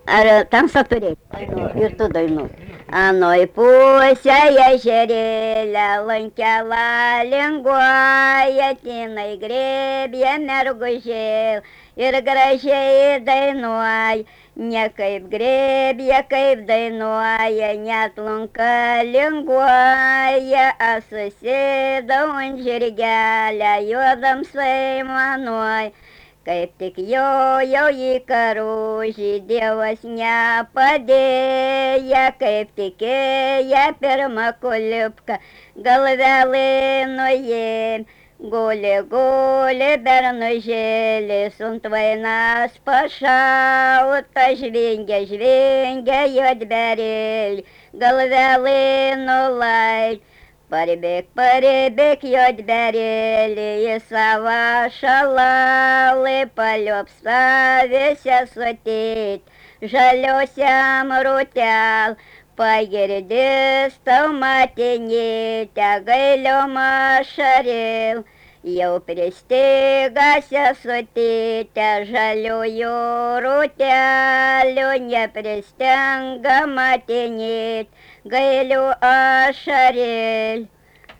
Ar tamsą turėti. Ir tu dainuot. Anoj pusėje žerėlę lankelą linguoja, tinai grėbė mergužėl ir gražiai dainuoja. Ne kaip grėbė, kaip dainuoja, net lunka linguoja, aš susėdau ant žirgelę, juodam saimanuoja. Kaip tik jojau į karužį, Dievas nepadėja, kaip tikėja pirmą kulipką, galvelį nuėm. Guli, guli, bernužėlis, ant vainas pašauta, žvingia, žvingia, juodberėlį, galvelį nulai. Paribėk, juodberėlį, į savo šalalį, paliopsavėse sutėt, žaliosiam rūtel, pagirdis tau matinėte, gailiom ašarėl, jau pristigąsia sutėte, žaliųjų rūtelių, nepristenga matinėt, gailių ašarėl.